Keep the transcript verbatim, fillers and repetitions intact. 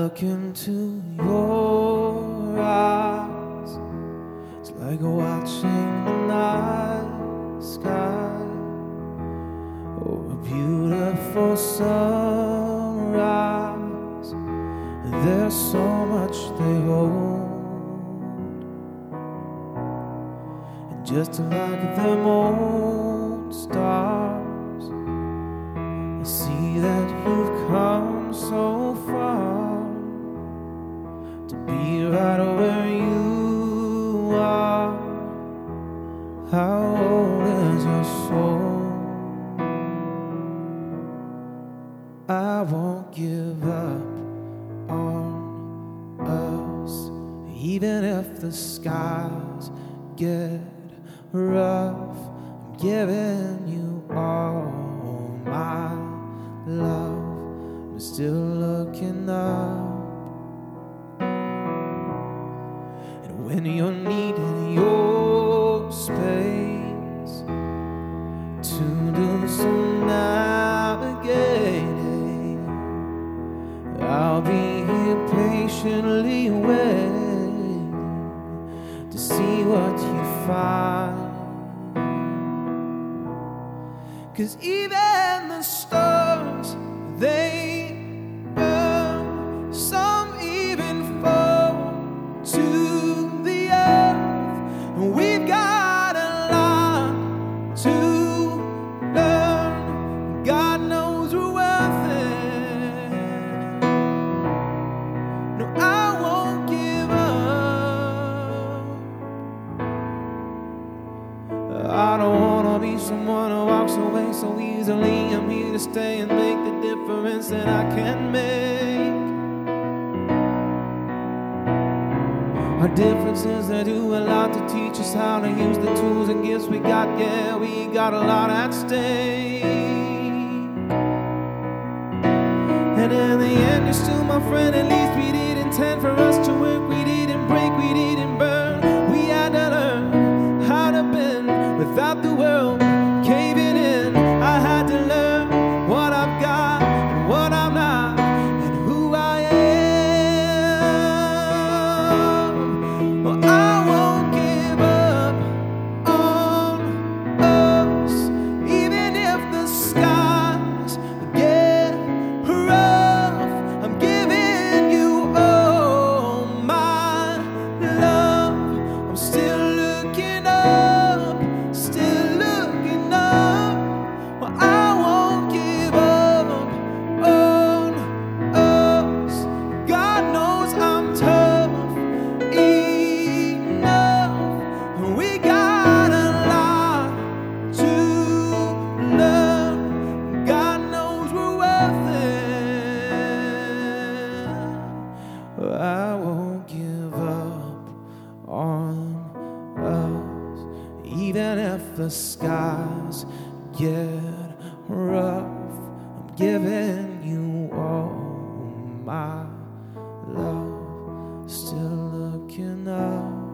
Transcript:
look into your eyes, it's like watching the night sky or a beautiful sunrise. There's so much they hold, and just like them old stars, I see that you've come so far to be right where you are. How old is your soul? I won't give up on us, even if the skies get rough. I'm giving you all my love. I'm still looking up, and when you're needing your space to do some navigating, I'll be here patiently waiting to see what you find. 'Cause even the stars, they burn, some even fall to the earth, and we've got a lot to learn. God knows we're worth it. No, I won't give up. I don't wanna be someone who walks away so easily. I'm here to stay and make the difference that I can make. Our differences, they do a lot to teach us how to use the tools and gifts we got. Yeah, we got a lot at stake. And in the end, you're still my friend. At least we did intend for us to work. We didn't break, we didn't burn. We had to learn how to bend without the world caving in. I had to learn what I've got and what I'm not, and who I am. Well, I won't give up on us, even if the skies get rough. I'm giving you all my love. I'm still looking up, still looking up. Well, I won't give up on us. God knows I'm tough enough. We got a lot to learn. God knows we're worth it. I won't give up on us, even if the skies get rough. I'm giving you all my love, still looking up.